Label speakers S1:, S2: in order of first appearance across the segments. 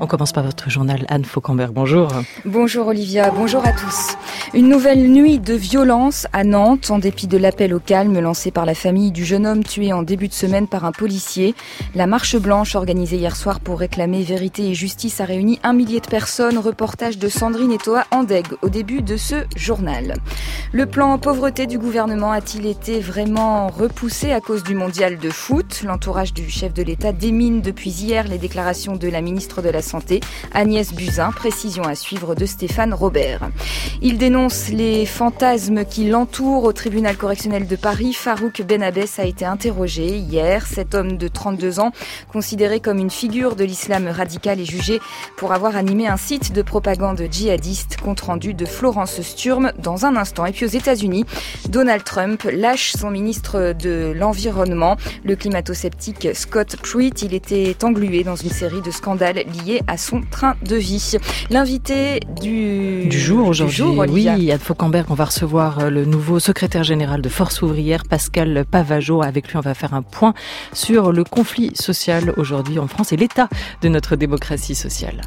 S1: commence par votre journal. Anne Fauquembert, bonjour.
S2: Bonjour Olivia, bonjour à tous. Une nouvelle nuit de violence à Nantes, en dépit de l'appel au calme lancé par la famille du jeune homme tué en début de semaine par un policier. La marche blanche organisée hier soir pour réclamer vérité et justice a réuni 1 millier de personnes. Reportage de Sandrine Etoa Andègue au début de ce journal. Le plan pauvreté du gouvernement a-t-il été vraiment repoussé à cause du mondial de foot ? L'entourage du chef de l'État démine depuis hier les déclarations de la ministre de la Santé, Agnès Buzyn. Précision à suivre de Stéphane Robert. Il dénonce les fantasmes qui l'entourent au tribunal correctionnel de Paris. Farouk Benabès a été interrogé hier. Cet homme de 32 ans, considéré comme une figure de l'islam radical, est jugé pour avoir animé un site de propagande djihadiste. Compte rendu de Florence Sturm dans un instant. Et puis aux États-Unis, Donald Trump lâche son ministre de l'Environnement, le climato-sceptique Scott Pruitt. Il était englué dans une série de scandales liés à son train de vie. L'invité du
S1: jour aujourd'hui,
S2: Olivia.
S1: Oui, Anne Fauquembert, on va recevoir le nouveau secrétaire général de Force ouvrière, Pascal Pavageau. Avec lui, on va faire un point sur le conflit social aujourd'hui en France et l'état de notre démocratie sociale.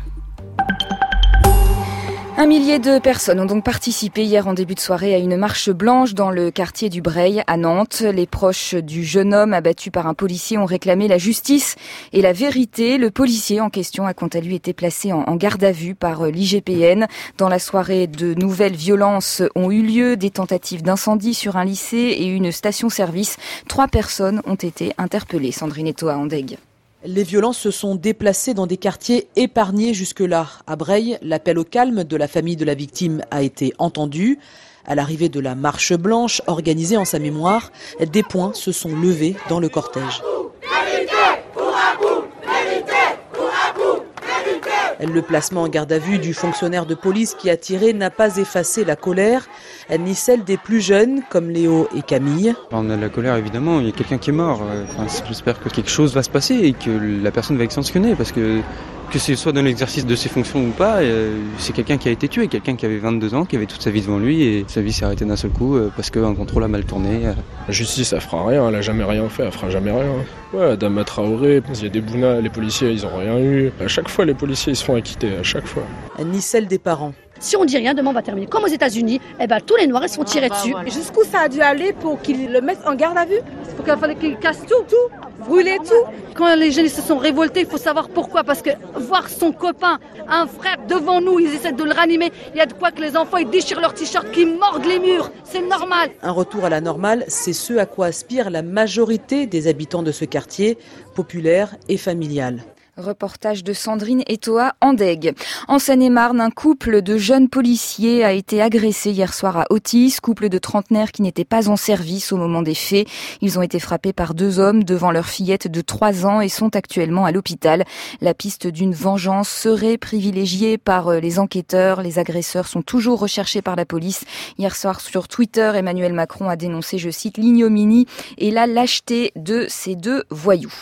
S2: 1 millier de personnes ont donc participé hier en début de soirée à une marche blanche dans le quartier du Breil à Nantes. Les proches du jeune homme abattu par un policier ont réclamé la justice et la vérité. Le policier en question a quant à lui été placé en garde à vue par l'IGPN. Dans la soirée, de nouvelles violences ont eu lieu, des tentatives d'incendie sur un lycée et une station-service. 3 personnes ont été interpellées. Sandrine Etoa Andègue.
S3: Les violences se sont déplacées dans des quartiers épargnés jusque-là. À Breil, l'appel au calme de la famille de la victime a été entendu. À l'arrivée de la marche blanche organisée en sa mémoire, des points se sont levés dans le cortège. Le placement en garde à vue du fonctionnaire de police qui a tiré n'a pas effacé la colère, ni celle des plus jeunes comme Léo et Camille.
S4: On a de la colère évidemment, il y a quelqu'un qui est mort. J'espère que quelque chose va se passer et que la personne va être sanctionnée parce que ce soit dans l'exercice de ses fonctions ou pas, c'est quelqu'un qui a été tué, quelqu'un qui avait 22 ans, qui avait toute sa vie devant lui et sa vie s'est arrêtée d'un seul coup parce qu'un contrôle a mal tourné.
S5: La justice, elle fera rien, elle a jamais rien fait, elle fera jamais rien. Ouais, Adama Traoré, il y a des Bouna, les policiers, ils ont rien eu. À chaque fois, les policiers, ils se font acquitter, à chaque fois.
S3: Ni celle des parents.
S6: Si on dit rien, demain on va terminer. Comme aux États-Unis, tous les Noirs ils se font tirer dessus.
S7: Jusqu'où ça a dû aller pour qu'ils le mettent en garde à vue ?
S6: Il fallait qu'ils cassent tout.
S7: Brûler tout.
S6: Quand les jeunes se sont révoltés, il faut savoir pourquoi. Parce que voir son copain, un frère devant nous, ils essaient de le ranimer. Il y a de quoi que les enfants ils déchirent leurs t-shirts, qu'ils mordent les murs. C'est normal.
S3: Un retour à la normale, c'est ce à quoi aspire la majorité des habitants de ce quartier, populaire et familial.
S2: Reportage de Sandrine Etoa Andègue. En Seine-et-Marne, un couple de jeunes policiers a été agressé hier soir à Autis, couple de trentenaires qui n'étaient pas en service au moment des faits. Ils ont été frappés par 2 hommes devant leur fillette de 3 ans et sont actuellement à l'hôpital. La piste d'une vengeance serait privilégiée par les enquêteurs. Les agresseurs sont toujours recherchés par la police. Hier soir sur Twitter, Emmanuel Macron a dénoncé, je cite, l'ignominie et la lâcheté de ces 2 voyous.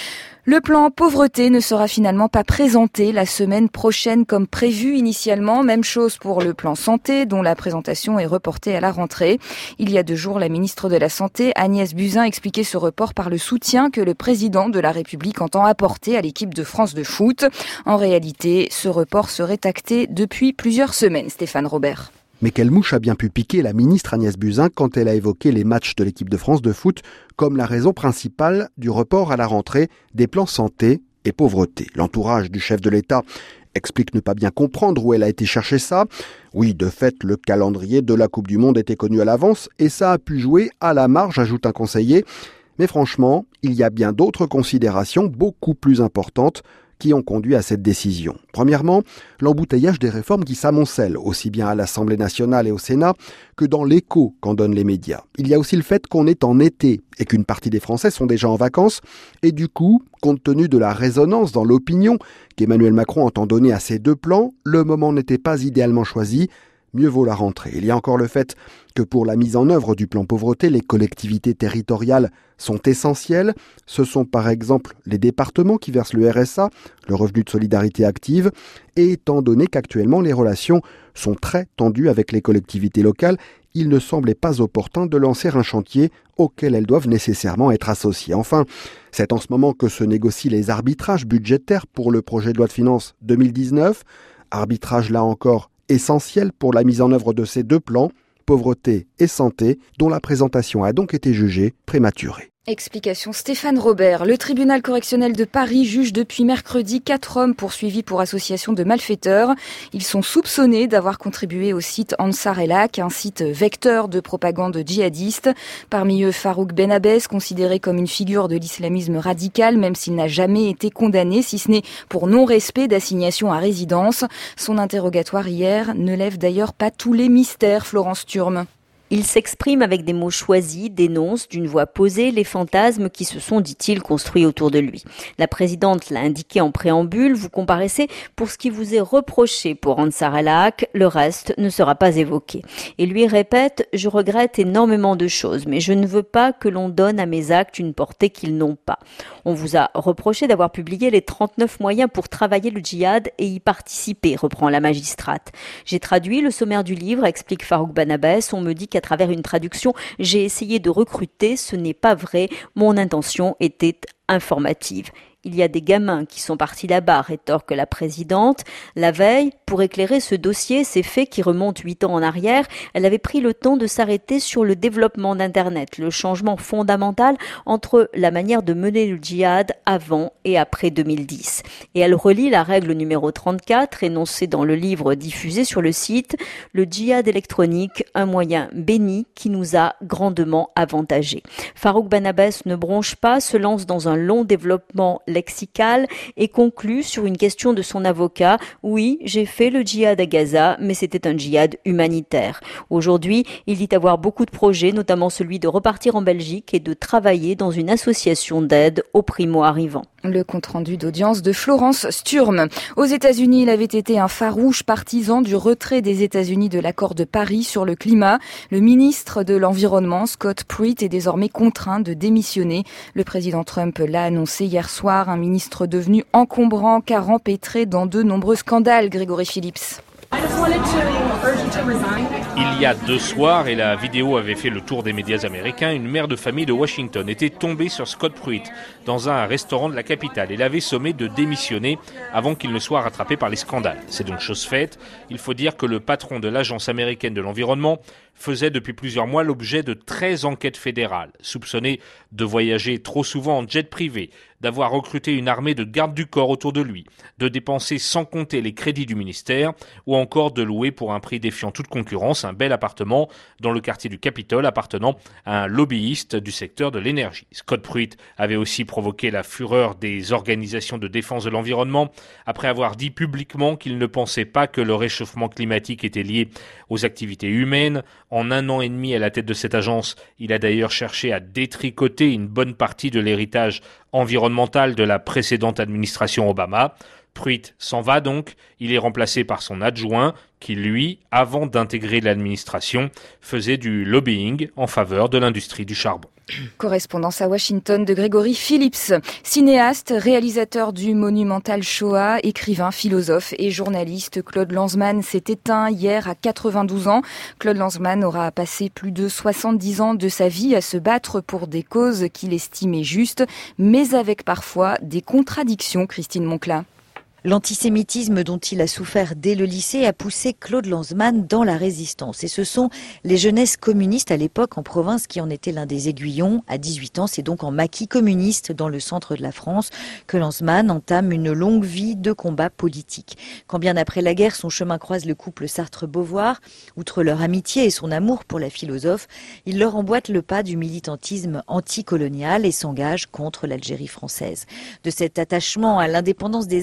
S2: Le plan pauvreté ne sera finalement pas présenté la semaine prochaine comme prévu initialement. Même chose pour le plan santé dont la présentation est reportée à la rentrée. Il y a 2 jours, la ministre de la Santé, Agnès Buzyn, expliquait ce report par le soutien que le président de la République entend apporter à l'équipe de France de foot. En réalité, ce report serait acté depuis plusieurs semaines. Stéphane Robert.
S8: Mais quelle mouche a bien pu piquer la ministre Agnès Buzyn quand elle a évoqué les matchs de l'équipe de France de foot comme la raison principale du report à la rentrée des plans santé et pauvreté. L'entourage du chef de l'État explique ne pas bien comprendre où elle a été chercher ça. Oui, de fait, le calendrier de la Coupe du Monde était connu à l'avance et ça a pu jouer à la marge, ajoute un conseiller. Mais franchement, il y a bien d'autres considérations beaucoup plus importantes qui ont conduit à cette décision. Premièrement, l'embouteillage des réformes qui s'amoncellent, aussi bien à l'Assemblée nationale et au Sénat que dans l'écho qu'en donnent les médias. Il y a aussi le fait qu'on est en été et qu'une partie des Français sont déjà en vacances. Et du coup, compte tenu de la résonance dans l'opinion qu'Emmanuel Macron entend donner à ces 2 plans, le moment n'était pas idéalement choisi. mieux vaut la rentrée. Il y a encore le fait que pour la mise en œuvre du plan pauvreté, les collectivités territoriales sont essentielles. Ce sont par exemple les départements qui versent le RSA, le revenu de solidarité active, et étant donné qu'actuellement les relations sont très tendues avec les collectivités locales, il ne semblait pas opportun de lancer un chantier auquel elles doivent nécessairement être associées. Enfin, c'est en ce moment que se négocient les arbitrages budgétaires pour le projet de loi de finances 2019. Arbitrage là encore essentiel pour la mise en œuvre de ces deux plans, pauvreté et santé, dont la présentation a donc été jugée prématurée.
S2: Explication Stéphane Robert. Le tribunal correctionnel de Paris juge depuis mercredi 4 hommes poursuivis pour association de malfaiteurs. Ils sont soupçonnés d'avoir contribué au site Ansar el-Haq, un site vecteur de propagande djihadiste. Parmi eux, Farouk Benabès, considéré comme une figure de l'islamisme radical, même s'il n'a jamais été condamné, si ce n'est pour non-respect d'assignation à résidence. Son interrogatoire hier ne lève d'ailleurs pas tous les mystères, Florence Thurme.
S9: Il s'exprime avec des mots choisis, dénonce d'une voix posée les fantasmes qui se sont, dit-il, construits autour de lui. La présidente l'a indiqué en préambule, vous comparaissez pour ce qui vous est reproché pour Ansar el-Haq, le reste ne sera pas évoqué. Et lui répète, je regrette énormément de choses, mais je ne veux pas que l'on donne à mes actes une portée qu'ils n'ont pas. On vous a reproché d'avoir publié les 39 moyens pour travailler le djihad et y participer, reprend la magistrate. J'ai traduit le sommaire du livre, explique Farouk Benabès, on me dit qu'à travers une traduction, j'ai essayé de recruter, ce n'est pas vrai, mon intention était informative. Il y a des gamins qui sont partis là-bas, rétorque la présidente. La veille, pour éclairer ce dossier, ces faits qui remontent 8 ans en arrière, elle avait pris le temps de s'arrêter sur le développement d'Internet, le changement fondamental entre la manière de mener le djihad avant et après 2010. Et elle relie la règle numéro 34, énoncée dans le livre diffusé sur le site, le djihad électronique, un moyen béni qui nous a grandement avantagés. Farouk Benabès ne bronche pas, se lance dans un long développement lexical et conclut sur une question de son avocat. Oui, j'ai fait le djihad à Gaza, mais c'était un djihad humanitaire. Aujourd'hui, il dit avoir beaucoup de projets, notamment celui de repartir en Belgique et de travailler dans une association d'aide aux primo-arrivants.
S2: Le compte-rendu d'audience de Florence Sturm. Aux États-Unis, il avait été un farouche partisan du retrait des États-Unis de l'accord de Paris sur le climat. Le ministre de l'Environnement, Scott Pruitt, est désormais contraint de démissionner. Le président Trump l'a annoncé hier soir, un ministre devenu encombrant car empêtré dans de nombreux scandales. Grégory Phillips.
S10: Il y a 2 soirs, et la vidéo avait fait le tour des médias américains, une mère de famille de Washington était tombée sur Scott Pruitt dans un restaurant de la capitale et l'avait sommé de démissionner avant qu'il ne soit rattrapé par les scandales. C'est donc chose faite. Il faut dire que le patron de l'Agence américaine de l'environnement faisait depuis plusieurs mois l'objet de 13 enquêtes fédérales, soupçonné de voyager trop souvent en jet privé, d'avoir recruté une armée de gardes du corps autour de lui, de dépenser sans compter les crédits du ministère ou encore de louer pour un prix défiant toute concurrence un bel appartement dans le quartier du Capitole appartenant à un lobbyiste du secteur de l'énergie. Scott Pruitt avait aussi provoqué la fureur des organisations de défense de l'environnement après avoir dit publiquement qu'il ne pensait pas que le réchauffement climatique était lié aux activités humaines. En 1 an et demi à la tête de cette agence, il a d'ailleurs cherché à détricoter une bonne partie de l'héritage environnemental de la précédente administration Obama. Pruitt s'en va donc, il est remplacé par son adjoint qui, lui, avant d'intégrer l'administration, faisait du lobbying en faveur de l'industrie du charbon.
S2: Correspondance à Washington de Grégory Phillips. Cinéaste, réalisateur du monumental Shoah, écrivain, philosophe et journaliste, Claude Lanzmann s'est éteint hier à 92 ans. Claude Lanzmann aura passé plus de 70 ans de sa vie à se battre pour des causes qu'il estimait justes, mais avec parfois des contradictions, Christine Moncla.
S11: L'antisémitisme dont il a souffert dès le lycée a poussé Claude Lanzmann dans la résistance. Et ce sont les jeunesses communistes à l'époque en province qui en étaient l'un des aiguillons. À 18 ans, c'est donc en maquis communiste dans le centre de la France que Lanzmann entame une longue vie de combat politique. Quand bien après la guerre, son chemin croise le couple Sartre-Beauvoir, outre leur amitié et son amour pour la philosophe, il leur emboîte le pas du militantisme anticolonial et s'engage contre l'Algérie française. De cet attachement à l'indépendance des êtres et des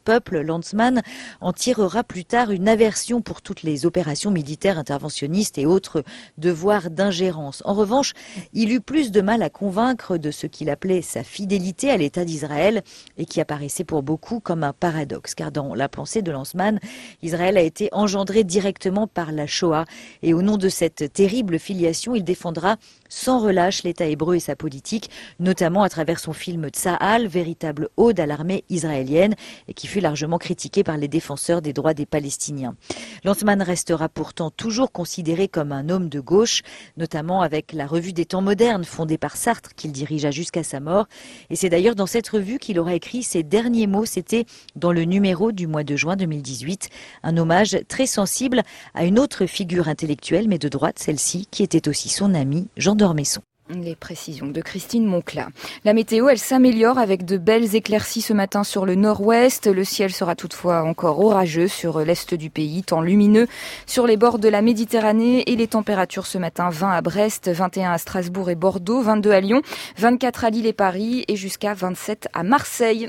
S11: peuple, Landsman en tirera plus tard une aversion pour toutes les opérations militaires interventionnistes et autres devoirs d'ingérence. En revanche, il eut plus de mal à convaincre de ce qu'il appelait sa fidélité à l'État d'Israël et qui apparaissait pour beaucoup comme un paradoxe. Car dans la pensée de Landsman, Israël a été engendré directement par la Shoah et au nom de cette terrible filiation, il défendra sans relâche l'État hébreu et sa politique, notamment à travers son film Tsahal, véritable ode à l'armée israélienne et qui fut largement critiqué par les défenseurs des droits des Palestiniens. Landsman restera pourtant toujours considéré comme un homme de gauche, notamment avec la revue des temps modernes fondée par Sartre qu'il dirigea jusqu'à sa mort. Et c'est d'ailleurs dans cette revue qu'il aura écrit ses derniers mots, c'était dans le numéro du mois de juin 2018, un hommage très sensible à une autre figure intellectuelle mais de droite, celle-ci qui était aussi son ami Jean d'Ormesson.
S2: Les précisions de Christine Moncla. La météo, elle s'améliore avec de belles éclaircies ce matin sur le nord-ouest. Le ciel sera toutefois encore orageux sur l'est du pays, temps lumineux sur les bords de la Méditerranée et les températures ce matin 20 à Brest, 21 à Strasbourg et Bordeaux, 22 à Lyon, 24 à Lille et Paris et jusqu'à 27 à Marseille.